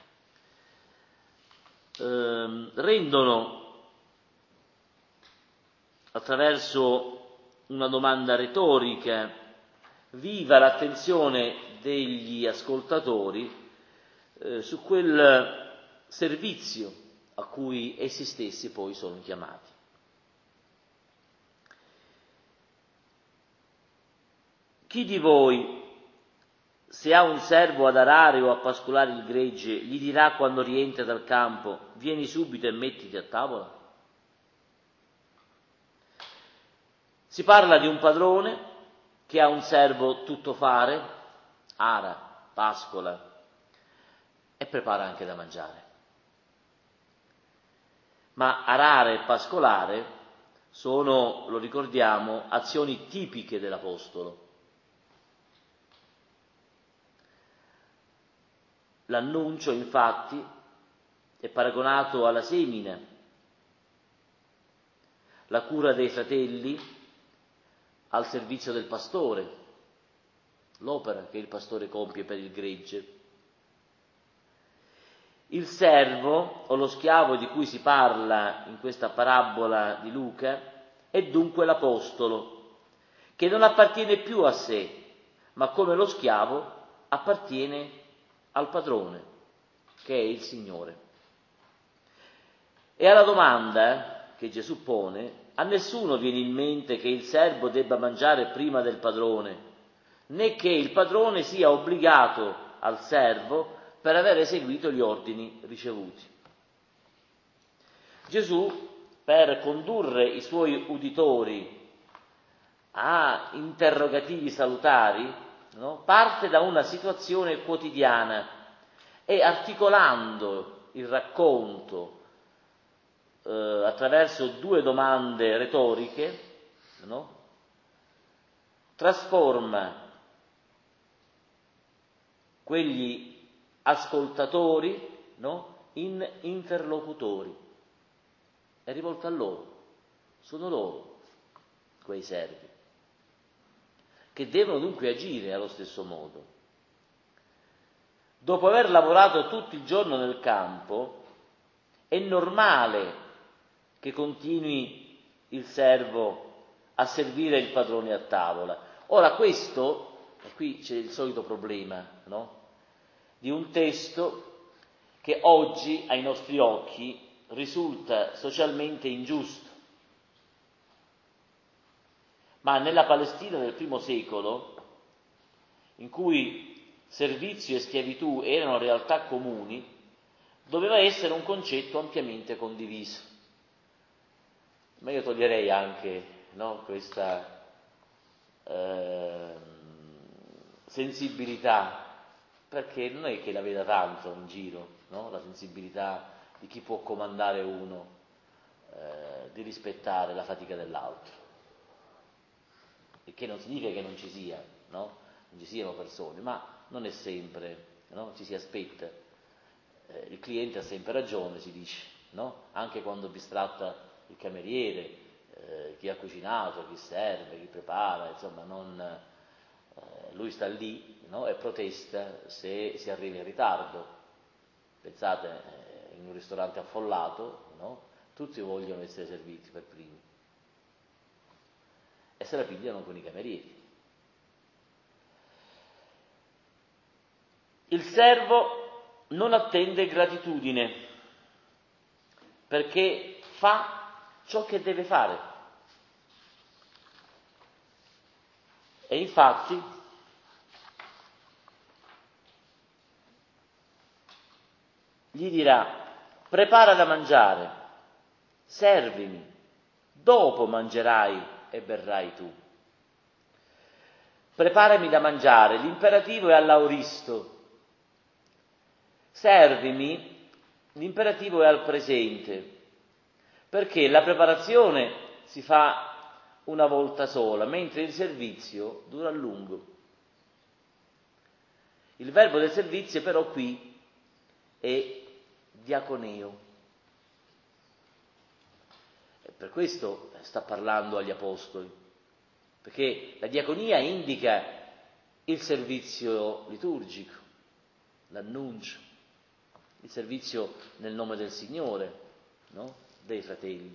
rendono, attraverso una domanda retorica, viva l'attenzione degli ascoltatori su quel servizio a cui essi stessi poi sono chiamati. Chi di voi, se ha un servo ad arare o a pascolare il gregge, gli dirà quando rientra dal campo: vieni subito e mettiti a tavola? Si parla di un padrone che ha un servo tuttofare, ara, pascola e prepara anche da mangiare. Ma arare e pascolare sono, lo ricordiamo, azioni tipiche dell'Apostolo. L'annuncio, infatti, è paragonato alla semina, la cura dei fratelli al servizio del pastore, l'opera che il pastore compie per il gregge. Il servo o lo schiavo di cui si parla in questa parabola di Luca è dunque l'apostolo, che non appartiene più a sé, ma come lo schiavo appartiene al padrone, che è il Signore. E alla domanda che Gesù pone, a nessuno viene in mente che il servo debba mangiare prima del padrone, né che il padrone sia obbligato al servo per aver eseguito gli ordini ricevuti. Gesù, per condurre i suoi uditori a interrogativi salutari, no, parte da una situazione quotidiana e, articolando il racconto attraverso 2 domande retoriche, no, trasforma quegli ascoltatori, no, in interlocutori. È rivolto a loro, sono loro quei servi, che devono dunque agire allo stesso modo. Dopo aver lavorato tutto il giorno nel campo, è normale che continui il servo a servire il padrone a tavola. Ora questo, e qui c'è il solito problema, no? Di un testo che oggi ai nostri occhi risulta socialmente ingiusto. Ma nella Palestina del primo secolo, in cui servizio e schiavitù erano realtà comuni, doveva essere un concetto ampiamente condiviso. Ma io toglierei anche, no, questa sensibilità, perché non è che la veda tanto in giro, no? La sensibilità di chi può comandare uno di rispettare la fatica dell'altro. Il che non significa che non ci sia, no? Non ci siano persone, ma non è sempre, no? Ci si aspetta il cliente ha sempre ragione, si dice, no? Anche quando bistratta il cameriere, chi ha cucinato, chi serve, chi prepara, insomma, lui sta lì, no? E protesta se si arriva in ritardo. Pensate, in un ristorante affollato, no? Tutti vogliono essere serviti per primi e se la pigliano con i camerieri. Il servo non attende gratitudine perché fa ciò che deve fare. E infatti gli dirà: prepara da mangiare, servimi, dopo mangerai e berrai tu. Preparami da mangiare, l'imperativo è all'aoristo. Servimi, l'imperativo è al presente, perché la preparazione si fa una volta sola, mentre il servizio dura a lungo. Il verbo del servizio però qui è diaconeo. E per questo sta parlando agli apostoli, perché la diaconia indica il servizio liturgico, l'annuncio, il servizio nel nome del Signore, no? Dei fratelli.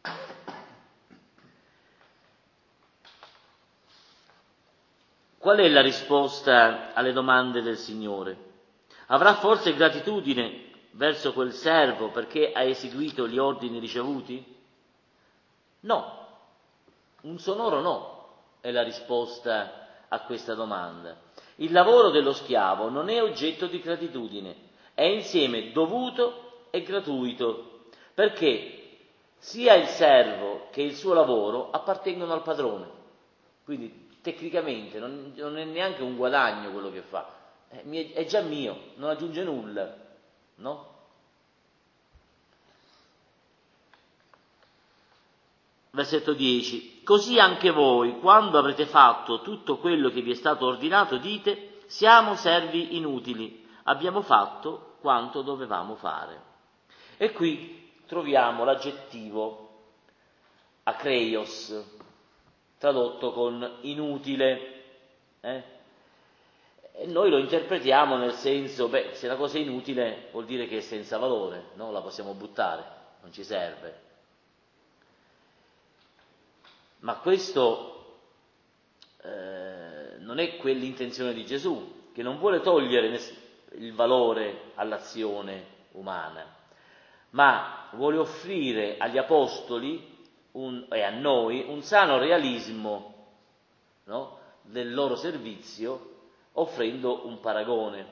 Qual è la risposta alle domande del Signore? Avrà forse gratitudine verso quel servo perché ha eseguito gli ordini ricevuti? No, un sonoro no è la risposta a questa domanda. Il lavoro dello schiavo non è oggetto di gratitudine, è insieme dovuto e gratuito, perché sia il servo che il suo lavoro appartengono al padrone. Quindi tecnicamente non è neanche un guadagno quello che fa, è già mio, non aggiunge nulla, no? Versetto 10. Così anche voi, quando avrete fatto tutto quello che vi è stato ordinato, dite: siamo servi inutili, abbiamo fatto quanto dovevamo fare. E qui troviamo l'aggettivo akreios, tradotto con inutile. E noi lo interpretiamo nel senso, se la cosa è inutile vuol dire che è senza valore, no? La possiamo buttare, non ci serve. Ma questo non è quell'intenzione di Gesù, che non vuole togliere il valore all'azione umana, ma vuole offrire agli apostoli e a noi un sano realismo, no? Del loro servizio, offrendo un paragone.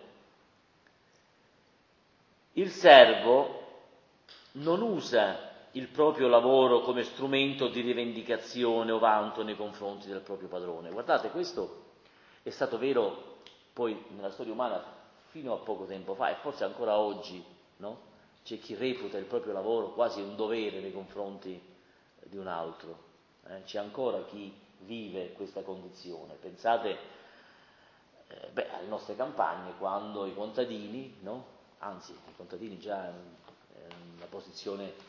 Il servo non usa il proprio lavoro come strumento di rivendicazione o vanto nei confronti del proprio padrone. Guardate, questo è stato vero poi nella storia umana fino a poco tempo fa e forse ancora oggi, no? C'è chi reputa il proprio lavoro quasi un dovere nei confronti di un altro. C'è ancora chi vive questa condizione. Pensate alle nostre campagne, quando i contadini, no? Anzi, i contadini già in una posizione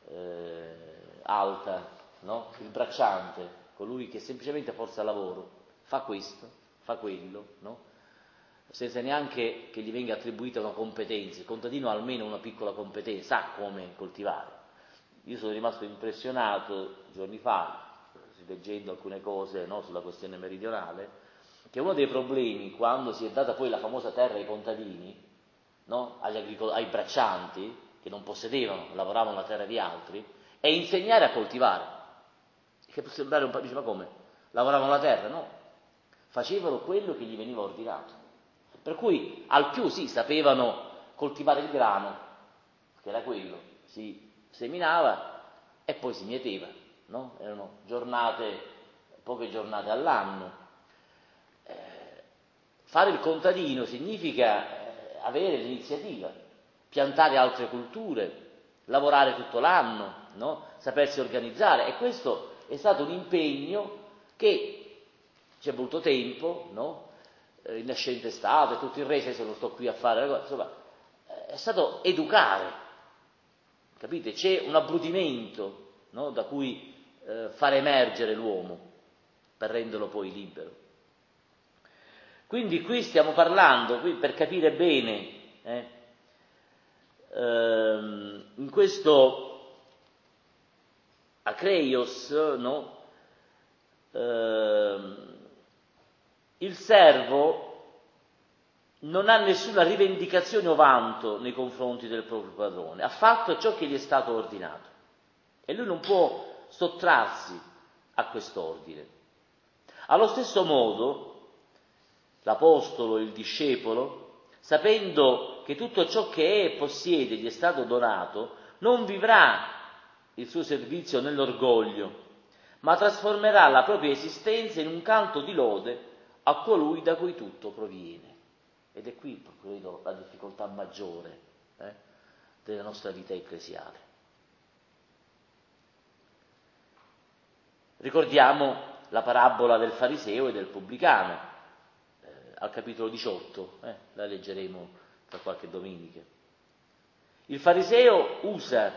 alta, no? Il bracciante, colui che semplicemente forza lavoro, fa questo, fa quello, no? Senza neanche che gli venga attribuita una competenza. Il contadino ha almeno una piccola competenza, sa come coltivare. Io sono rimasto impressionato giorni fa, leggendo alcune cose, no, sulla questione meridionale, che uno dei problemi, quando si è data poi la famosa terra ai contadini, no, ai braccianti, che non possedevano, lavoravano la terra di altri, è insegnare a coltivare. Che può sembrare un po', dice, ma come? Lavoravano la terra? No, facevano quello che gli veniva ordinato. Per cui al più sì, sapevano coltivare il grano, che era quello, si seminava e poi si mieteva, no? Erano poche giornate all'anno. Fare il contadino significa avere l'iniziativa, piantare altre culture, lavorare tutto l'anno, no? Sapersi organizzare, e questo è stato un impegno che ci è voluto tempo, no? Il nascente Stato e tutto il resto, adesso non sto qui a fare, insomma, è stato educare, capite? C'è un abbrutimento, no? Da cui far emergere l'uomo per renderlo poi libero. Quindi qui stiamo parlando, qui per capire bene, in questo akreios, no? Il servo non ha nessuna rivendicazione o vanto nei confronti del proprio padrone, ha fatto ciò che gli è stato ordinato e lui non può sottrarsi a quest'ordine. Allo stesso modo, l'apostolo, il discepolo, sapendo che tutto ciò che è e possiede gli è stato donato, non vivrà il suo servizio nell'orgoglio, ma trasformerà la propria esistenza in un canto di lode a colui da cui tutto proviene. Ed è qui, credo, la difficoltà maggiore della nostra vita ecclesiale. Ricordiamo la parabola del fariseo e del pubblicano, al capitolo 18, la leggeremo tra qualche domenica. Il fariseo usa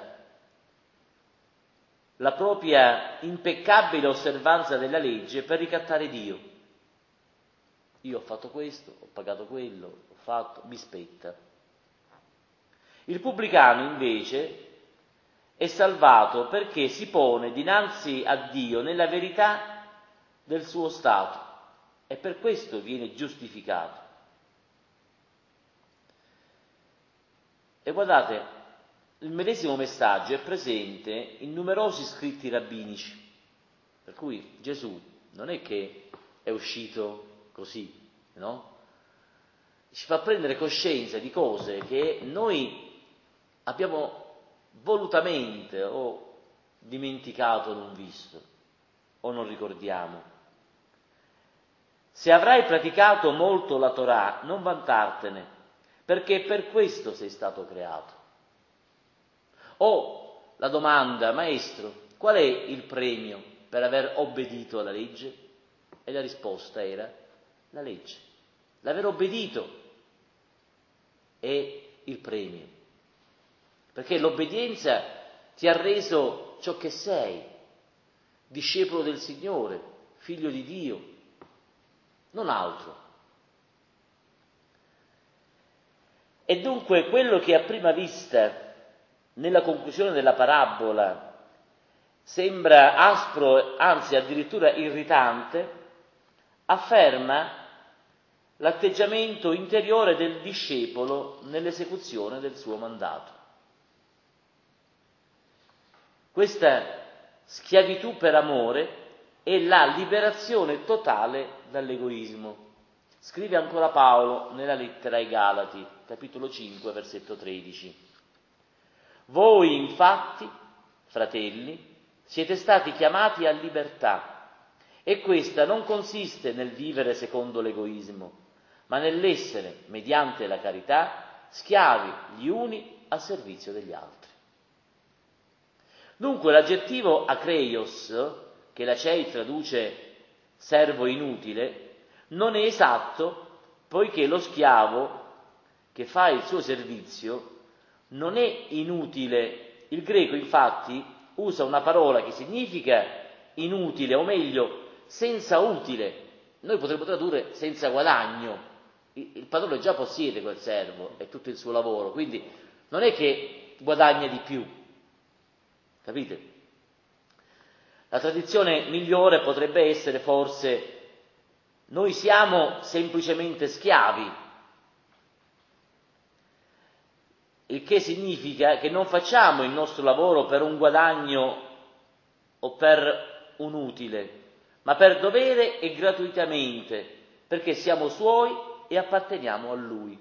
la propria impeccabile osservanza della legge per ricattare Dio. Io ho fatto questo, ho pagato quello, ho fatto, mi spetta. Il pubblicano invece è salvato perché si pone dinanzi a Dio nella verità del suo stato e per questo viene giustificato. E guardate, il medesimo messaggio è presente in numerosi scritti rabbinici, per cui Gesù non è che è uscito così, no? Ci fa prendere coscienza di cose che noi abbiamo volutamente o dimenticato, non visto o non ricordiamo. Se avrai praticato molto la Torah, non vantartene, perché per questo sei stato creato. O la domanda, maestro, qual è il premio per aver obbedito alla legge? E la risposta era la legge. L'aver obbedito è il premio, perché l'obbedienza ti ha reso ciò che sei, discepolo del Signore, figlio di Dio, non altro. E dunque quello che a prima vista, nella conclusione della parabola, sembra aspro, anzi addirittura irritante, afferma l'atteggiamento interiore del discepolo nell'esecuzione del suo mandato. Questa schiavitù per amore è la liberazione totale dall'egoismo. Scrive ancora Paolo nella lettera ai Galati, capitolo 5, versetto 13. Voi infatti, fratelli, siete stati chiamati a libertà e questa non consiste nel vivere secondo l'egoismo, ma nell'essere, mediante la carità, schiavi gli uni al servizio degli altri. Dunque l'aggettivo akreios, che la CEI traduce servo inutile, non è esatto, poiché lo schiavo che fa il suo servizio non è inutile. Il greco infatti usa una parola che significa inutile, o meglio, senza utile. Noi potremmo tradurre senza guadagno. Il padrone già possiede quel servo e tutto il suo lavoro, quindi non è che guadagna di più, capite? La tradizione migliore potrebbe essere forse: noi siamo semplicemente schiavi, il che significa che non facciamo il nostro lavoro per un guadagno o per un utile, ma per dovere e gratuitamente, perché siamo suoi e apparteniamo a Lui.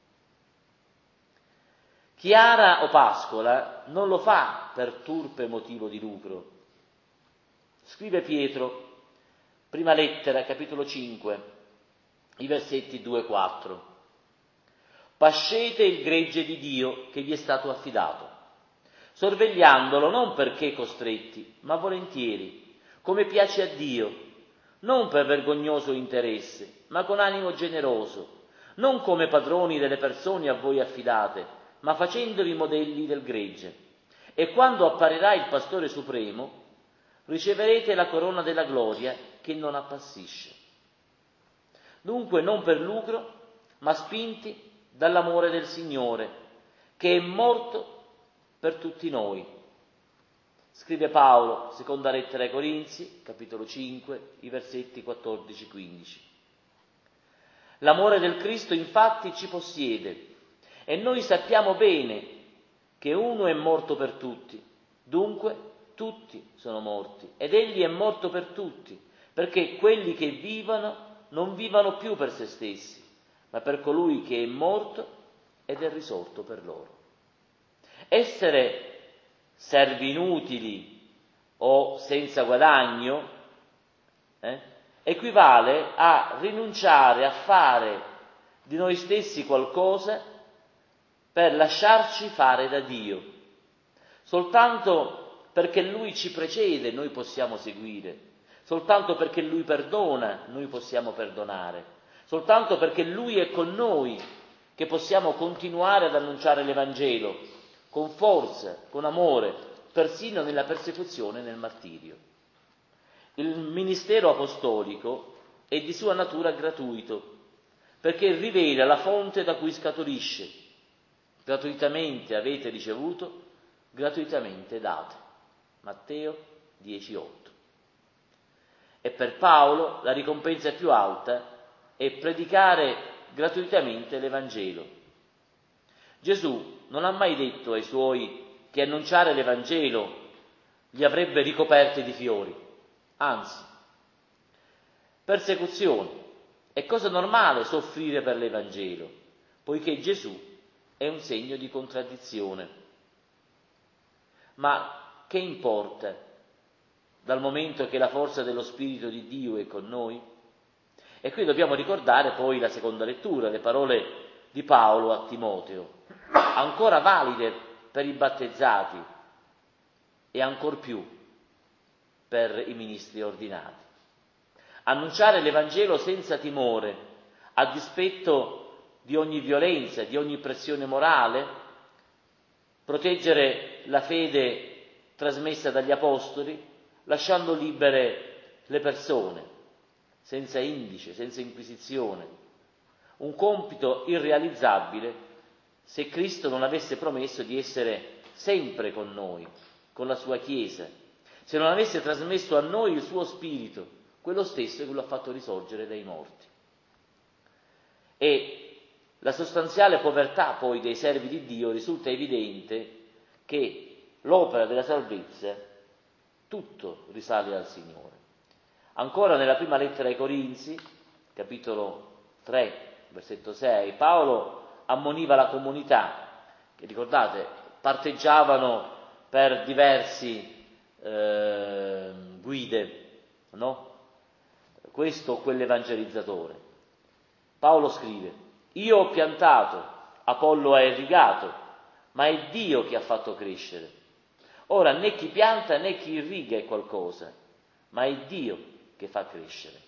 Chi ara o pascola non lo fa per turpe motivo di lucro. Scrive Pietro, prima lettera, capitolo 5, i versetti 2 e 4. Pascete il gregge di Dio che vi è stato affidato, sorvegliandolo non perché costretti, ma volentieri, come piace a Dio, non per vergognoso interesse, ma con animo generoso, non come padroni delle persone a voi affidate, ma facendovi modelli del gregge. E quando apparirà il Pastore Supremo, riceverete la corona della gloria che non appassisce. Dunque non per lucro, ma spinti dall'amore del Signore, che è morto per tutti noi. Scrive Paolo, seconda lettera ai Corinzi, capitolo 5, i versetti 14-15. L'amore del Cristo infatti ci possiede e noi sappiamo bene che uno è morto per tutti, dunque tutti sono morti ed egli è morto per tutti, perché quelli che vivono non vivano più per se stessi, ma per colui che è morto ed è risorto per loro. Essere servi inutili o senza guadagno equivale a rinunciare a fare di noi stessi qualcosa per lasciarci fare da Dio. Soltanto perché Lui ci precede noi possiamo seguire, soltanto perché Lui perdona noi possiamo perdonare, soltanto perché Lui è con noi che possiamo continuare ad annunciare l'Evangelo con forza, con amore, persino nella persecuzione e nel martirio. Il ministero apostolico è di sua natura gratuito, perché rivela la fonte da cui scaturisce. Gratuitamente avete ricevuto, gratuitamente date. Matteo 10,8. E per Paolo la ricompensa più alta è predicare gratuitamente l'Evangelo. Gesù non ha mai detto ai suoi che annunciare l'Evangelo li avrebbe ricoperti di fiori, anzi, persecuzione. È cosa normale soffrire per l'Evangelo, poiché Gesù è un segno di contraddizione. Ma che importa, dal momento che la forza dello Spirito di Dio è con noi? E qui dobbiamo ricordare poi la seconda lettura, le parole di Paolo a Timoteo, ancora valide per i battezzati e ancor più per i ministri ordinati. Annunciare l'Evangelo senza timore, a dispetto di ogni violenza, di ogni pressione morale, proteggere la fede trasmessa dagli Apostoli, lasciando libere le persone, senza indice, senza inquisizione. Un compito irrealizzabile se Cristo non avesse promesso di essere sempre con noi, con la sua Chiesa, se non avesse trasmesso a noi il suo Spirito, quello stesso che lo ha fatto risorgere dai morti. E la sostanziale povertà poi dei servi di Dio risulta evidente che l'opera della salvezza tutto risale al Signore. Ancora nella prima lettera ai Corinzi, capitolo 3, versetto 6, Paolo ammoniva la comunità, che ricordate, parteggiavano per diversi guide, no? Questo o quell'evangelizzatore. Paolo scrive: io ho piantato, Apollo ha irrigato, ma è Dio che ha fatto crescere. Ora né chi pianta né chi irriga è qualcosa, ma è Dio che fa crescere.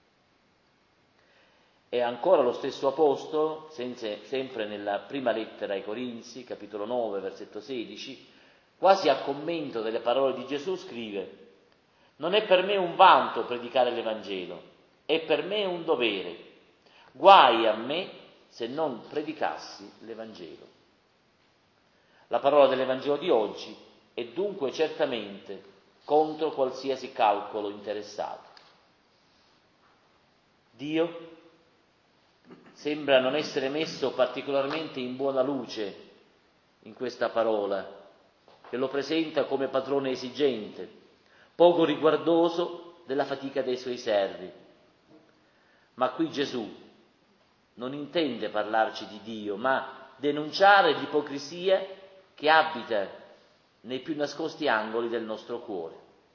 E ancora lo stesso Apostolo, sempre nella prima lettera ai Corinzi, capitolo 9, versetto 16, quasi a commento delle parole di Gesù, scrive: non è per me un vanto predicare l'Evangelo, è per me un dovere. Guai a me se non predicassi l'Evangelo. La parola dell'Evangelo di oggi è dunque certamente contro qualsiasi calcolo interessato. Dio sembra non essere messo particolarmente in buona luce in questa parola, che lo presenta come padrone esigente, poco riguardoso della fatica dei suoi servi. Ma qui Gesù non intende parlarci di Dio, ma denunciare l'ipocrisia che abita nei più nascosti angoli del nostro cuore.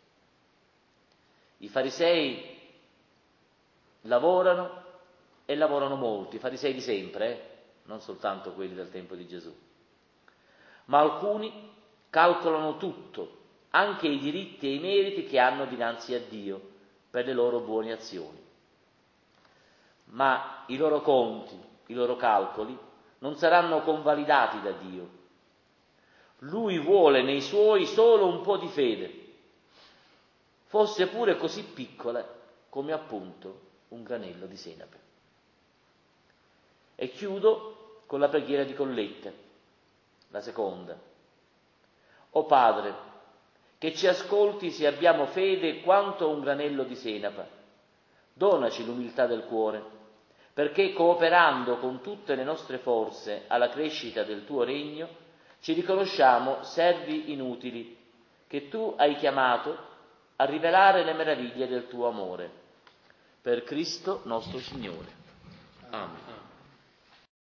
I farisei lavorano e lavorano molto, i farisei di sempre, non soltanto quelli del tempo di Gesù. Ma alcuni calcolano tutto, anche i diritti e i meriti che hanno dinanzi a Dio per le loro buone azioni. Ma i loro conti, i loro calcoli non saranno convalidati da Dio. Lui vuole nei suoi solo un po' di fede, fosse pure così piccola come appunto un granello di senape. E chiudo con la preghiera di Colletta, la seconda. O Padre, che ci ascolti se abbiamo fede quanto un granello di senape, donaci l'umiltà del cuore, perché cooperando con tutte le nostre forze alla crescita del tuo regno, ci riconosciamo servi inutili, che tu hai chiamato a rivelare le meraviglie del tuo amore. Per Cristo nostro Signore. Amen.